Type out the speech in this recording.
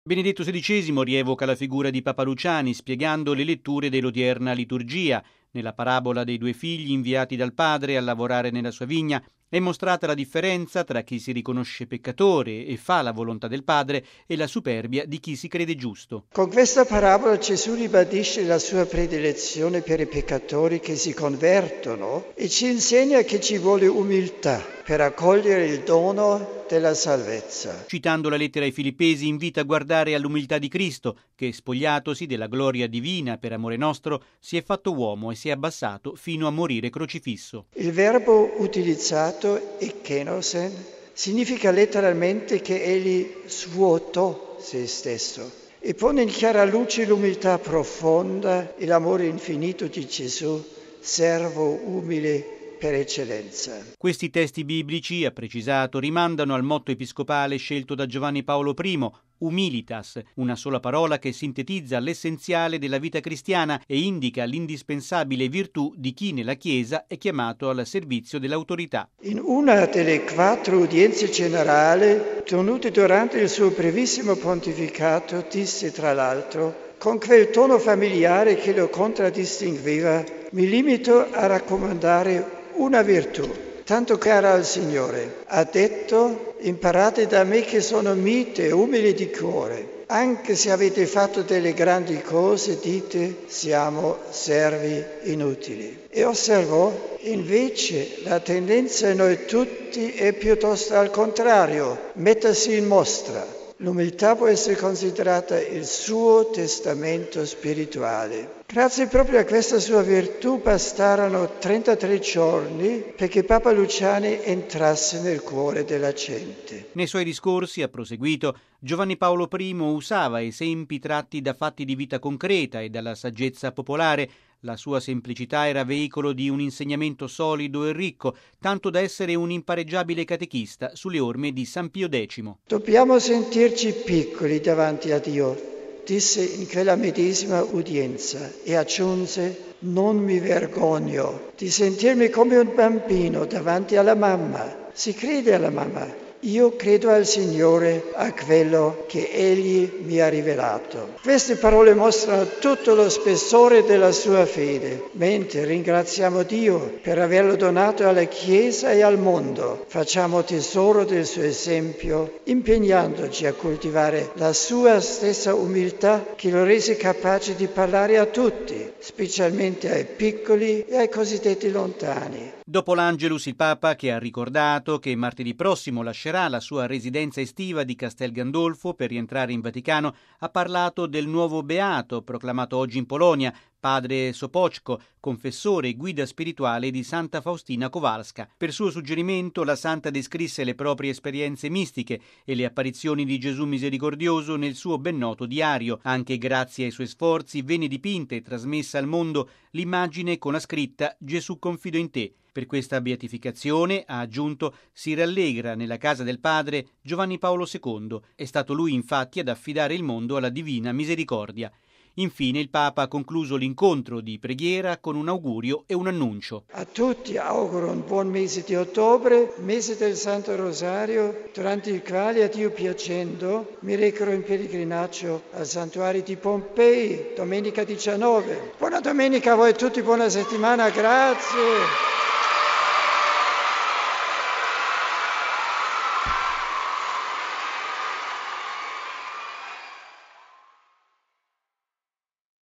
Benedetto XVI rievoca la figura di Papa Luciani spiegando le letture dell'odierna liturgia. Nella parabola dei due figli inviati dal padre a lavorare nella sua vigna è mostrata la differenza tra chi si riconosce peccatore e fa la volontà del padre e la superbia di chi si crede giusto. Con questa parabola Gesù ribadisce la sua predilezione per i peccatori che si convertono e ci insegna che ci vuole umiltà per accogliere il dono della salvezza. Citando la lettera ai Filippesi, invita a guardare all'umiltà di Cristo, che spogliatosi della gloria divina per amore nostro, si è fatto uomo e si è abbassato fino a morire crocifisso. Il verbo utilizzato, ekenosen, significa letteralmente che egli svuotò se stesso e pone in chiara luce l'umiltà profonda e l'amore infinito di Gesù, servo umile per eccellenza. Questi testi biblici, ha precisato, rimandano al motto episcopale scelto da Giovanni Paolo I, humilitas, una sola parola che sintetizza l'essenziale della vita cristiana e indica l'indispensabile virtù di chi nella Chiesa è chiamato al servizio dell'autorità. In una delle 4 udienze generali tenute durante il suo brevissimo pontificato disse tra l'altro, con quel tono familiare che lo contraddistingueva, mi limito a raccomandare una virtù, tanto cara al Signore. Ha detto, imparate da me che sono mite e umile di cuore. Anche se avete fatto delle grandi cose, dite, siamo servi inutili. E osservò, invece, la tendenza in noi tutti è piuttosto al contrario, mettersi in mostra. L'umiltà può essere considerata il suo testamento spirituale. Grazie proprio a questa sua virtù bastarono 33 giorni perché Papa Luciani entrasse nel cuore della gente. Nei suoi discorsi, ha proseguito, Giovanni Paolo I usava esempi tratti da fatti di vita concreta e dalla saggezza popolare. La sua semplicità era veicolo di un insegnamento solido e ricco, tanto da essere un impareggiabile catechista sulle orme di San Pio X. Dobbiamo sentirci piccoli davanti a Dio, disse in quella medesima udienza e aggiunse, non mi vergogno di sentirmi come un bambino davanti alla mamma. Si crede alla mamma. Io credo al Signore, a quello che Egli mi ha rivelato. Queste parole mostrano tutto lo spessore della sua fede, mentre ringraziamo Dio per averlo donato alla Chiesa e al mondo. Facciamo tesoro del suo esempio, impegnandoci a coltivare la sua stessa umiltà che lo rese capace di parlare a tutti, specialmente ai piccoli e ai cosiddetti lontani. Dopo l'Angelus, il Papa, che ha ricordato che martedì prossimo lascerà la sua residenza estiva di Castel Gandolfo per rientrare in Vaticano, ha parlato del nuovo beato proclamato oggi in Polonia, padre Sopoćko, confessore e guida spirituale di Santa Faustina Kowalska. Per suo suggerimento, la santa descrisse le proprie esperienze mistiche e le apparizioni di Gesù misericordioso nel suo ben noto diario. Anche grazie ai suoi sforzi venne dipinta e trasmessa al mondo l'immagine con la scritta «Gesù confido in te». Per questa beatificazione, ha aggiunto, si rallegra nella casa del padre Giovanni Paolo II. È stato lui infatti ad affidare il mondo alla divina misericordia. Infine il Papa ha concluso l'incontro di preghiera con un augurio e un annuncio. A tutti auguro un buon mese di ottobre, mese del Santo Rosario, durante il quale, a Dio piacendo, mi recherò in pellegrinaggio al santuario di Pompei, domenica 19. Buona domenica a voi tutti, buona settimana, grazie.